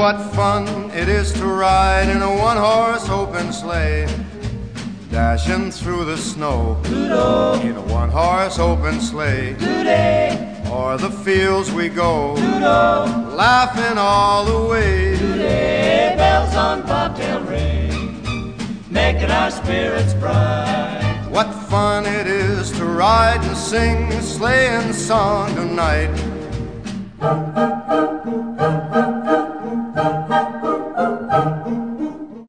what fun it is to ride in a one-horse open sleigh, dashing through the snow in a one-horse open sleigh. O'er the fields we go, laughing all the way. Bells on bobtail ring, making our spirits bright. What fun it is to ride and sing a sleighing song tonight.